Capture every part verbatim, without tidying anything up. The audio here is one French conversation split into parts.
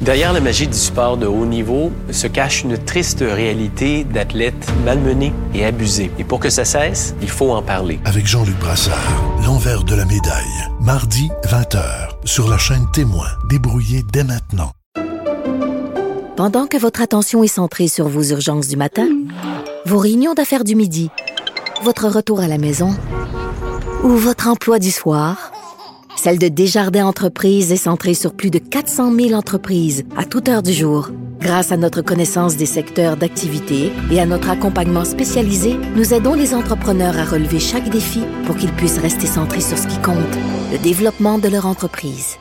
Derrière la magie du sport de haut niveau se cache une triste réalité d'athlètes malmenés et abusés. Et pour que ça cesse, il faut en parler. Avec Jean-Luc Brassard, l'envers de la médaille. Mardi, vingt heures, sur la chaîne Témoin. Débrouillez dès maintenant. Pendant que votre attention est centrée sur vos urgences du matin, vos réunions d'affaires du midi, votre retour à la maison ou votre emploi du soir, celle de Desjardins Entreprises est centrée sur plus de quatre cent mille entreprises à toute heure du jour. Grâce à notre connaissance des secteurs d'activité et à notre accompagnement spécialisé, nous aidons les entrepreneurs à relever chaque défi pour qu'ils puissent rester centrés sur ce qui compte, le développement de leur entreprise.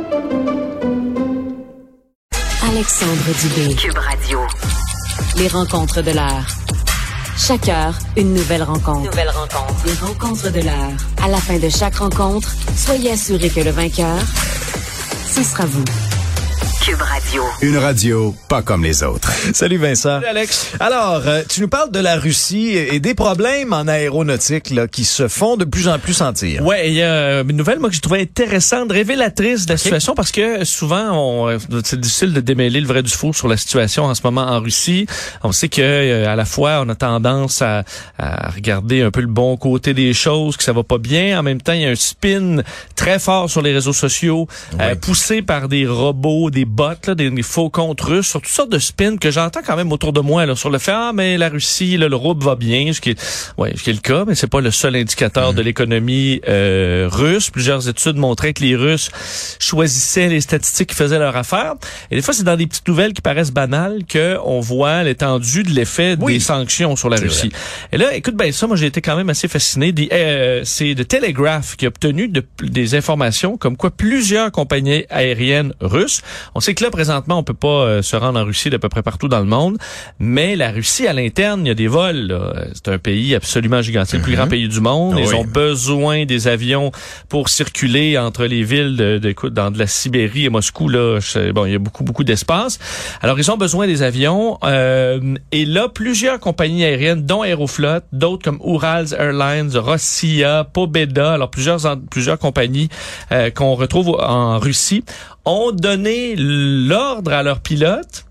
Alexandre Dubé. Cube Radio. Les rencontres de l'heure. Chaque heure, une nouvelle rencontre. Nouvelle rencontre. Les rencontres de l'heure. À la fin de chaque rencontre, soyez assurés que le vainqueur, ce sera vous. Cube Radio. Une radio pas comme les autres. Salut Vincent. Salut Alex. Alors, euh, tu nous parles de la Russie et des problèmes en aéronautique là, qui se font de plus en plus sentir. Ouais, il y a une nouvelle moi que je trouvais intéressante, révélatrice de la okay. situation, parce que souvent, on, c'est difficile de démêler le vrai du faux sur la situation en ce moment en Russie. On sait que euh, à la fois, on a tendance à, à regarder un peu le bon côté des choses, que ça va pas bien. En même temps, il y a un spin très fort sur les réseaux sociaux, oui. euh, poussé par des robots, des bots, là, des, des faux comptes russes, sur toutes sortes de spins que j'entends quand même autour de moi là, sur le fait ah mais la Russie, là, le rouble va bien, ce qui est, ouais, ce qui est le cas, mais c'est pas le seul indicateur mmh. de l'économie euh, russe. Plusieurs études montraient que les Russes choisissaient les statistiques qui faisaient leur affaire. Et des fois, c'est dans des petites nouvelles qui paraissent banales que on voit l'étendue de l'effet oui. des sanctions sur la c'est Russie. Vrai. Et là, écoute bien ça, moi j'ai été quand même assez fasciné. Des, euh, c'est The Telegraph qui a obtenu de, des informations comme quoi plusieurs compagnies aériennes russes. On sait que là, présentement, on peut pas euh, se rendre en Russie d'à peu près partout dans le monde, mais la Russie, à l'interne, il y a des vols. Là. C'est un pays absolument gigantesque, mm-hmm. le plus grand pays du monde. Oh, Ils oui. ont besoin des avions pour circuler entre les villes de, de, de, dans de la Sibérie et Moscou. Là, bon, il y a beaucoup, beaucoup d'espace. Alors, ils ont besoin des avions. Euh, et là, plusieurs compagnies aériennes, dont Aeroflot, d'autres comme Urals Airlines, Rossiya, Pobeda, alors plusieurs, plusieurs compagnies euh, qu'on retrouve en Russie, ont donné l'ordre à leurs pilotes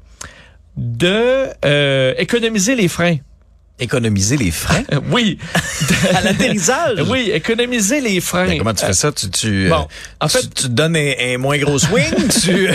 de euh, économiser les freins. Économiser les freins? Oui. À l'atterrissage? Oui, économiser les freins. Mais comment tu fais ça? Tu, tu, bon, en fait, tu, tu donnes un, un moins gros swing? tu,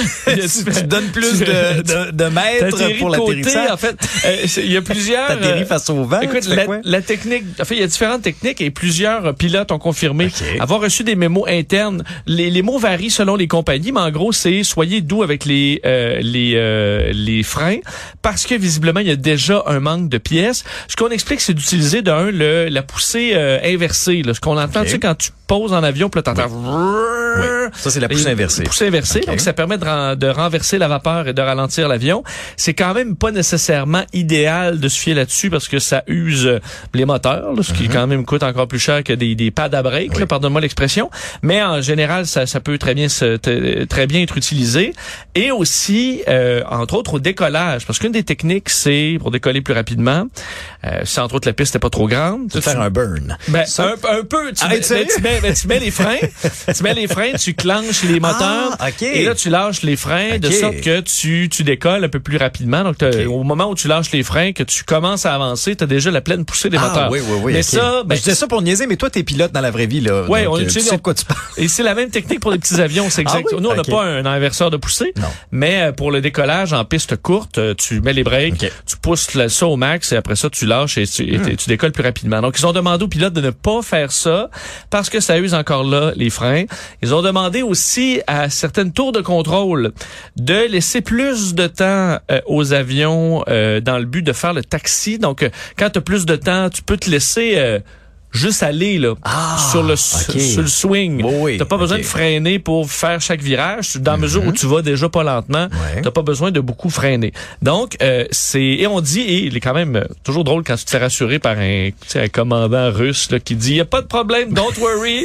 tu, tu donnes plus de, de, de mètres pour l'atterrissage? En fait, il euh, y a plusieurs... T'atterris face au vent? Écoute, la, la technique... En fait, il y a différentes techniques et plusieurs pilotes ont confirmé okay. avoir reçu des mémos internes. Les, les mots varient selon les compagnies, mais en gros, c'est soyez doux avec les, euh, les, euh, les freins parce que visiblement, il y a déjà un manque de pièces. Ce qu'on explique, c'est d'utiliser d'un le la poussée euh, inversée. Là. Ce qu'on entend, okay. tu sais, quand tu poses en avion, puis là, t'entends... Oui. Oui. Ça, c'est la poussée inversée. La poussée inversée, okay. donc ça permet de, ren- de renverser la vapeur et de ralentir l'avion. C'est quand même pas nécessairement idéal de se fier là-dessus parce que ça use les moteurs, là, ce qui mm-hmm. quand même coûte encore plus cher que des, des pads à break, oui. là, pardonne-moi l'expression. Mais en général, ça, ça peut très bien, se, t- très bien être utilisé. Et aussi, euh, entre autres, au décollage. Parce qu'une des techniques, c'est, pour décoller plus rapidement, euh, si entre autres la piste n'est pas trop grande... Tu faire un burn. Ben, un, un peu. Tu, Arrête, mets, tu, mets, ben, tu mets les freins, tu mets les freins, tu clenches les moteurs, ah, okay. et là, tu lâches les freins okay. de sorte que tu, tu décolles un peu plus rapidement. Donc, okay. au moment où tu lâches les freins, que tu commences à avancer, tu as déjà la pleine poussée des ah, moteurs. Oui, oui, oui. Mais okay. ça... Ben, je disais ça pour niaiser, mais toi, t'es pilote dans la vraie vie, là. Oui, donc, on euh, utilise... Tu sais de quoi tu parles. Et c'est la même technique pour les petits avions, c'est exact. Ah, oui? Nous, on n'a okay. pas un inverseur de poussée, non. mais pour le décollage en piste courte, tu mets les breaks, okay. tu pousses ça au max, et après ça, tu lâches et tu, hmm. et tu décolles plus rapidement. Donc, ils ont demandé aux pilotes de ne pas faire ça parce que ça use encore là les freins. Ils ont demandé aussi à certaines tours de contrôle de laisser plus de temps euh, aux avions euh, dans le but de faire le taxi. Donc, euh, quand tu as plus de temps, tu peux te laisser... Euh, juste aller là ah, sur le okay. sur le swing. Oh oui, t'as pas okay. besoin de freiner pour faire chaque virage. Dans la mm-hmm. mesure où tu vas déjà pas lentement, ouais. t'as pas besoin de beaucoup freiner. Donc euh, c'est et on dit et il est quand même euh, toujours drôle quand tu te fais rassurer par un, un commandant russe là, qui dit il y a pas de problème, don't worry.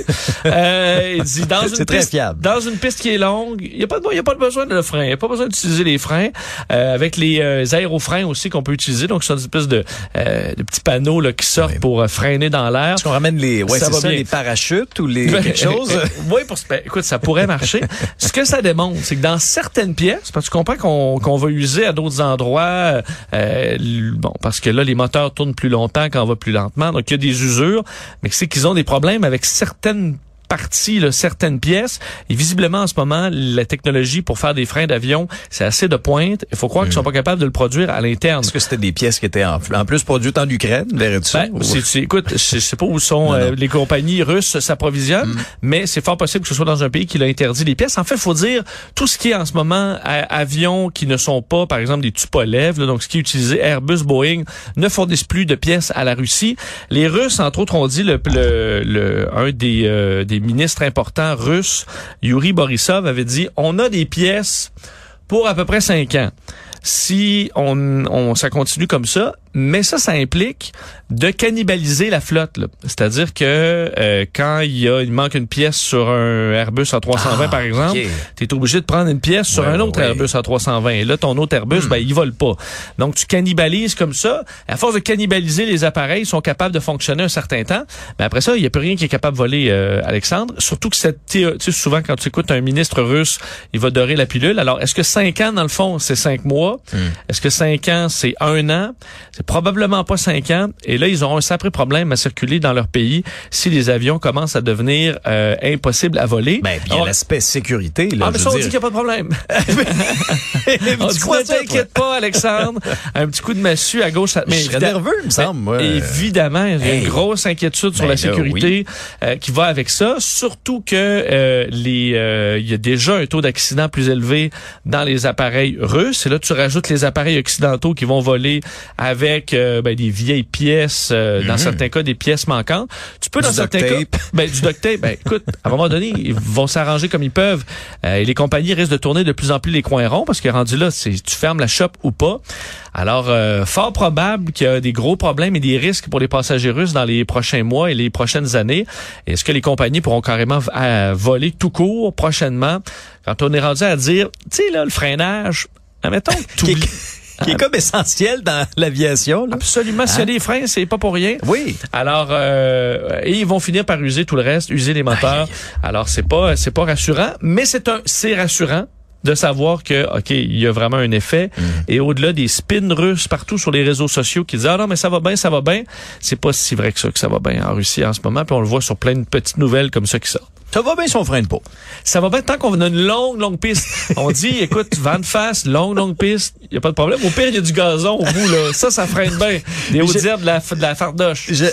euh, il dit dans c'est une très piste fiable. dans une piste qui est longue, il y a pas de il y a pas de besoin de le frein, il y a pas besoin d'utiliser les freins euh, avec les euh, aérofreins aussi qu'on peut utiliser. Donc c'est une espèce de euh, de petits panneaux là qui sortent ouais. pour euh, freiner dans l'air. militaire. Est-ce qu'on ramène les, ouais, ça c'est va ça, bien. les parachutes ou les quelque chose? Oui, pour ben, écoute, ça pourrait marcher. Ce que ça démontre, c'est que dans certaines pièces, parce que tu comprends qu'on qu'on va user à d'autres endroits, euh, bon, parce que là, les moteurs tournent plus longtemps quand on va plus lentement, donc il y a des usures, mais c'est qu'ils ont des problèmes avec certaines partie, là, certaines pièces. Et visiblement, en ce moment, la technologie pour faire des freins d'avion, c'est assez de pointe. Il faut croire mmh. qu'ils sont pas capables de le produire à l'interne. Est-ce que c'était des pièces qui étaient en, en plus produites en Ukraine, verrais-tu ça? Ben, c'est, c'est, écoute, je sais pas où sont non, non. Euh, les compagnies russes s'approvisionnent, mmh. mais c'est fort possible que ce soit dans un pays qui a interdit les pièces. En fait, il faut dire, tout ce qui est en ce moment à, avions qui ne sont pas, par exemple, des Tupolev, là, donc ce qui est utilisé, Airbus, Boeing, ne fournissent plus de pièces à la Russie. Les Russes, entre autres, ont dit, le, le, le un des, euh, des ministre important russe, Yuri Borisov, avait dit « On a des pièces pour à peu près cinq ans. Si on, on ça continue comme ça, mais ça, ça implique de cannibaliser la flotte. Là. C'est-à-dire que euh, quand il y a, il manque une pièce sur un Airbus A trois cent vingt, ah, par exemple, okay. tu es obligé de prendre une pièce sur ouais, un autre ouais. Airbus A trois cent vingt. Et là, ton autre Airbus, hmm. ben, il vole pas. Donc, tu cannibalises comme ça. À force de cannibaliser, les appareils sont capables de fonctionner un certain temps. Mais après ça, il n'y a plus rien qui est capable de voler, euh, Alexandre. Surtout que cette théorie, tu sais, souvent, quand tu écoutes un ministre russe, il va dorer la pilule. Alors, est-ce que cinq ans, dans le fond, c'est cinq mois? Hmm. Est-ce que cinq ans, c'est un an? C'est probablement pas cinq ans. Et là, ils auront un sacré problème à circuler dans leur pays si les avions commencent à devenir euh, impossibles à voler. Ben, puis il y a l'aspect sécurité. Là, ah, mais ça, on dire. dit qu'il n'y a pas de problème. On dit, ne t'inquiète pas, Alexandre. Un petit coup de massue à gauche. Mais je serais nerveux, il me semble. Moi. Évidemment, il y a une grosse inquiétude sur ben, la sécurité là, oui. euh, qui va avec ça. Surtout que euh, les, euh, il y a déjà un taux d'accident plus élevé dans les appareils russes. Et là, tu rajoutes les appareils occidentaux qui vont voler avec euh, ben, des vieilles pièces, euh, mm-hmm. dans certains cas, des pièces manquantes. Tu peux, du dans certains cas, ben, du duct tape, ben, écoute, à un moment donné, ils vont s'arranger comme ils peuvent. Euh, et les compagnies risquent de tourner de plus en plus les coins ronds parce que rendu là, c'est tu fermes la shop ou pas. Alors, euh, fort probable qu'il y a des gros problèmes et des risques pour les passagers russes dans les prochains mois et les prochaines années. Est-ce que les compagnies pourront carrément à voler tout court prochainement? Quand on est rendu à dire, tu sais, là, le freinage, admettons, tout qui est comme essentiel dans l'aviation. Là. Absolument. S'il y a des freins, c'est pas pour rien. Oui. Alors, euh, et ils vont finir par user tout le reste, user les moteurs. Aïe. Alors, c'est pas, c'est pas rassurant, mais c'est un, c'est rassurant de savoir que, OK, il y a vraiment un effet. Mm. Et au-delà des spins russes partout sur les réseaux sociaux qui disent, ah non, mais ça va bien, ça va bien. C'est pas si vrai que ça que ça va bien en Russie en ce moment. Puis on le voit sur plein de petites nouvelles comme ça qui sortent. Ça va bien si on freine pas. Ça va bien tant qu'on a une longue, longue piste. On dit, écoute, vent de face, longue, longue piste, il n'y a pas de problème. Au pire, il y a du gazon au bout, là. Ça, ça freine bien. Des hautes herbes de la, de la fardoche. Je...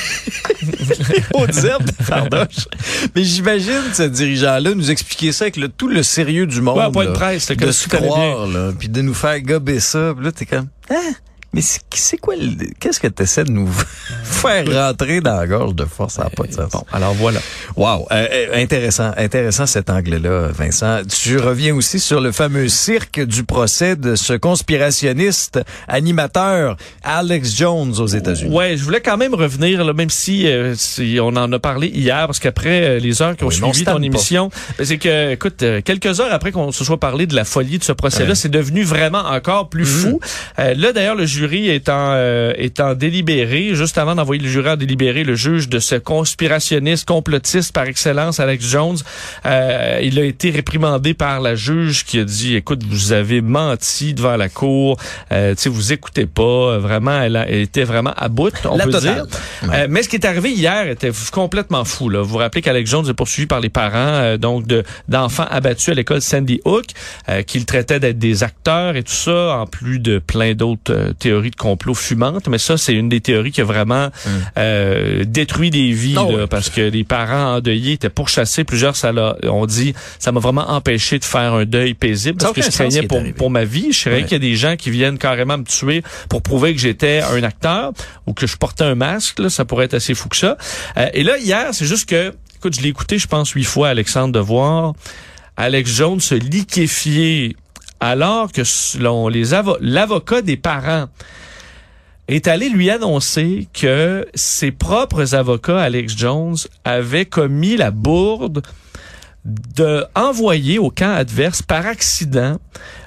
Les hautes herbes de la fardoche. Mais j'imagine ce dirigeant-là nous expliquer ça avec le, tout le sérieux du monde. Ouais, point de presse, là, de se croire, là, puis de nous faire gober ça. Puis là, t'es comme, hein? Mais c'est, c'est quoi, le, qu'est-ce que tu essaies de nous faire rentrer dans la gorge de force? Ça n'a pas de sens. Bon, alors voilà. Wow, euh, intéressant, intéressant cet angle-là, Vincent. Tu reviens aussi sur le fameux cirque du procès de ce conspirationniste animateur Alex Jones aux États-Unis. Ouais, je voulais quand même revenir, là, même si, euh, si on en a parlé hier, parce qu'après euh, les heures qui ont oui, suivi ton émission, ben, c'est que, écoute, euh, quelques heures après qu'on se soit parlé de la folie de ce procès-là, ouais. c'est devenu vraiment encore plus mmh. fou. Euh, là, d'ailleurs, le jury étant euh, étant délibéré, juste avant d'envoyer le jury en délibéré, le juge de ce conspirationniste, complotiste par excellence, Alex Jones, euh, il a été réprimandé par la juge qui a dit, écoute, vous avez menti devant la cour, euh, tu sais, vous écoutez pas, vraiment, elle, a, elle était vraiment à bout, on la peut totale. dire. Ouais. Euh, mais ce qui est arrivé hier était complètement fou. Là. Vous vous rappelez qu'Alex Jones est poursuivi par les parents euh, donc de d'enfants abattus à l'école Sandy Hook, euh, qu'il traitait d'être des acteurs et tout ça, en plus de plein d'autres euh, théories de complot fumante, mais ça, c'est une des théories qui a vraiment mm. euh, détruit des vies, oh, là, oui. parce que les parents endeuillés étaient pourchassés. Plusieurs, ça l'a, on dit, ça m'a vraiment empêché de faire un deuil paisible, parce que je craignais pour, pour ma vie. Je craignais ouais. qu'il y a des gens qui viennent carrément me tuer pour prouver que j'étais un acteur ou que je portais un masque. Là, ça pourrait être assez fou que ça. Euh, et là, hier, c'est juste que, écoute, je l'ai écouté, je pense, huit fois, Alexandre, de voir Alex Jones se liquéfier alors que selon les avo- l'avocat des parents est allé lui annoncer que ses propres avocats, Alex Jones, avaient commis la bourde de envoyer au camp adverse par accident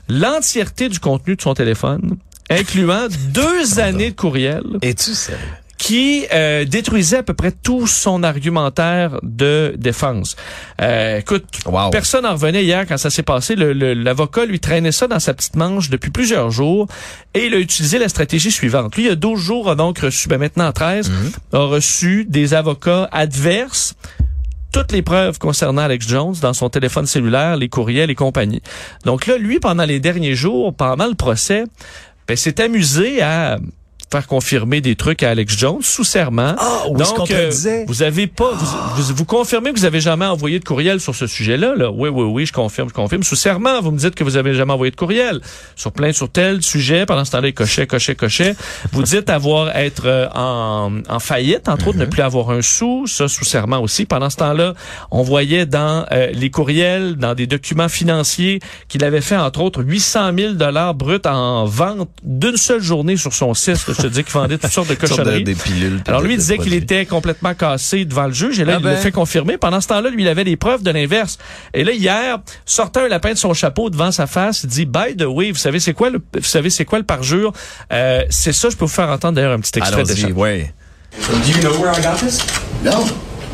l'entièreté du contenu de son téléphone, incluant deux années de courriel. Es-tu sérieux? qui euh, détruisait à peu près tout son argumentaire de défense. Euh, écoute, wow. Personne n'en revenait hier quand ça s'est passé. Le, le, l'avocat lui traînait ça dans sa petite manche depuis plusieurs jours et il a utilisé la stratégie suivante. Lui, il y a douze jours, a donc reçu, ben maintenant treize, mm-hmm. a reçu des avocats adverses, toutes les preuves concernant Alex Jones dans son téléphone cellulaire, les courriels et compagnie. Donc là, lui, pendant les derniers jours, pendant le procès, ben, s'est amusé à faire confirmer des trucs à Alex Jones sous serment. Ah, oh, donc euh, vous avez pas vous, vous, vous confirmez que vous avez jamais envoyé de courriel sur ce sujet-là là. Oui oui oui, je confirme, je confirme. Sous serment, vous me dites que vous avez jamais envoyé de courriel sur plein sur tel sujet. Pendant ce temps-là, il cochait cochait cochait. Vous dites avoir être euh, en en faillite, entre mm-hmm. autres ne plus avoir un sou, ça sous serment aussi. Pendant ce temps-là, on voyait dans euh, les courriels, dans des documents financiers qu'il avait fait entre autres huit cent mille dollars bruts en vente d'une seule journée sur son site. Je te dis qu'il vendait toutes sortes de cochonneries. Des pilules, alors lui, il disait qu'il était complètement cassé devant le juge et là, ah il ben. l'a fait confirmer. Pendant ce temps-là, lui, il avait des preuves de l'inverse. Et là, hier, sortant un lapin de son chapeau devant sa face, il dit, by the way, vous savez c'est quoi le, vous savez c'est quoi le parjure? Euh, c'est ça, je peux vous faire entendre d'ailleurs un petit extrait de ça. Ouais. So do you know where I got this? No.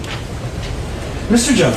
Mister Jones,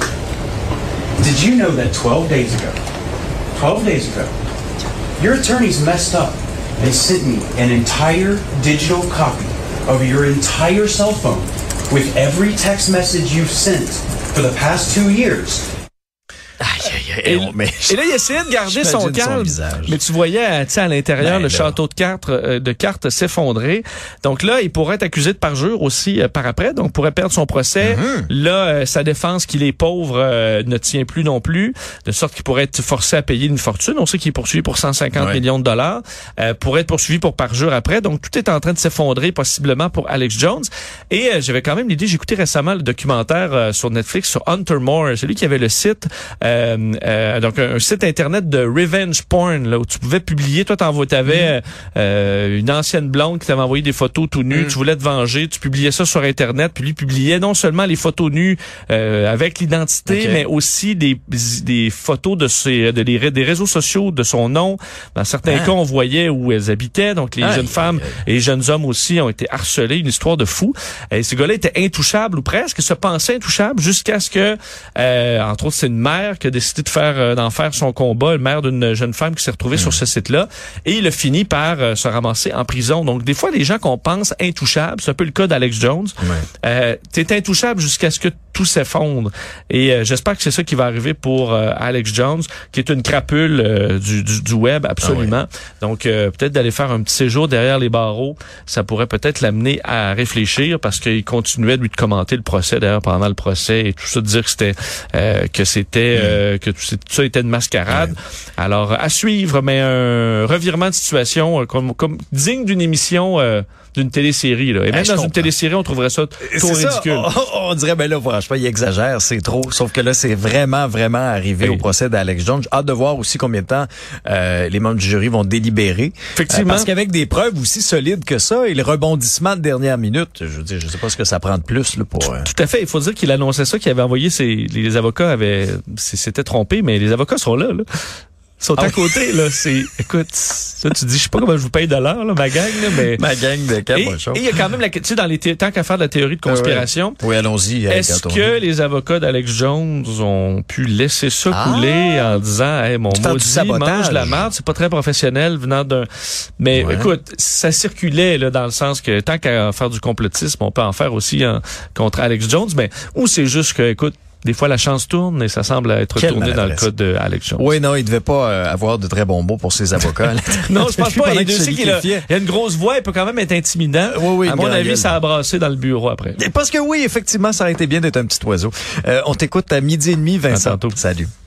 did you know that twelve days ago, twelve days ago, your attorneys messed up and sent me an entire digital copy of your entire cell phone with every text message you've sent for the past two years. Aïe, aïe, aïe, et, mais, et là, il essayait de garder son calme. Son mais tu voyais, tu sais, à l'intérieur, ben, le là. château de cartes, euh, de cartes s'effondrer. Donc là, il pourrait être accusé de parjure aussi euh, par après. Donc, pourrait perdre son procès. Mm-hmm. Là, euh, sa défense qu'il est pauvre euh, ne tient plus non plus. De sorte qu'il pourrait être forcé à payer une fortune. On sait qu'il est poursuivi pour cent cinquante ouais. millions de dollars. Euh, pourrait être poursuivi pour parjure après. Donc, tout est en train de s'effondrer possiblement pour Alex Jones. Et euh, j'avais quand même l'idée, j'ai écouté récemment le documentaire euh, sur Netflix sur Hunter Moore, celui qui avait le site... Euh, euh, donc un, un site internet de revenge porn là où tu pouvais publier, toi t'envoies, t'avais mm. euh, une ancienne blonde qui t'avait envoyé des photos tout nues, mm. tu voulais te venger, tu publiais ça sur internet, puis lui publiait non seulement les photos nues euh, avec l'identité, okay. mais aussi des des photos de ses de les, des réseaux sociaux de son nom. Dans certains ah. cas, on voyait où elles habitaient, donc les ah, jeunes femmes ah, et les jeunes hommes aussi ont été harcelés, une histoire de fou. Et ce gars-là était intouchable ou presque, se pensait intouchable jusqu'à ce que euh, entre autres c'est une mère qui a décidé de faire euh, d'en faire son combat, le maire d'une jeune femme qui s'est retrouvée mmh. sur ce site-là, et il a fini par euh, se ramasser en prison. Donc des fois les gens qu'on pense intouchables, c'est un peu le cas d'Alex Jones. Ouais. Euh, t'es intouchable jusqu'à ce que tout s'effondre. Et euh, j'espère que c'est ça qui va arriver pour euh, Alex Jones, qui est une crapule euh, du, du, du web absolument. Ah ouais. Donc euh, peut-être d'aller faire un petit séjour derrière les barreaux, ça pourrait peut-être l'amener à réfléchir, parce qu'il continuait de lui de commenter le procès d'ailleurs pendant le procès et tout ça, de dire que c'était euh, que c'était mmh. euh, que tout ça était une mascarade. Ouais. Alors à suivre, mais un revirement de situation euh, comme, comme digne d'une émission euh, d'une télésérie là. Et même ben, dans une télésérie, on trouverait ça trop ridicule. Ça, on, on dirait ben là franchement, il exagère, c'est trop. Sauf que là, c'est vraiment vraiment arrivé oui. au procès d'Alex Jones. Hâte de voir aussi combien de temps euh, les membres du jury vont délibérer. Effectivement. Euh, parce qu'avec des preuves aussi solides que ça et le rebondissement de dernière minute, je veux dire, je sais pas ce que ça prend de plus là pour. Euh... Tout à fait. Il faut dire qu'il annonçait ça, qu'il avait envoyé ses les avocats avaient s'étaient trompés, mais les avocats sont là. là. sont ah à oui. côté, là. C'est, écoute, ça, tu dis, je sais pas comment je vous paye de l'heure, là, ma gang, là, mais. Ma gang de cap, Et il y a quand même la, tu sais, dans les, thé- tant qu'à faire de la théorie de conspiration. Ah ouais. Oui, allons-y. Est-ce que les avocats d'Alex Jones ont pu laisser ça ah. couler en disant, hey, mon maudit mange la marde, c'est pas très professionnel venant d'un, mais ouais. écoute, ça circulait, là, dans le sens que tant qu'à faire du complotisme, on peut en faire aussi hein, contre Alex Jones, mais, ou c'est juste que, écoute, des fois, la chance tourne et ça semble être Quelle tourné dans le cas de Alex Jones. Oui, non, il devait pas euh, avoir de très bons mots pour ses avocats. non, je pense pas. Il, sait qu'il a, il a une grosse voix, il peut quand même être intimidant. Oui, oui, à mon avis, gueule. Ça a brassé dans le bureau après. Parce que oui, effectivement, ça aurait été bien d'être un petit oiseau. Euh, on t'écoute à midi et demi, Vincent. À tantôt. Salut.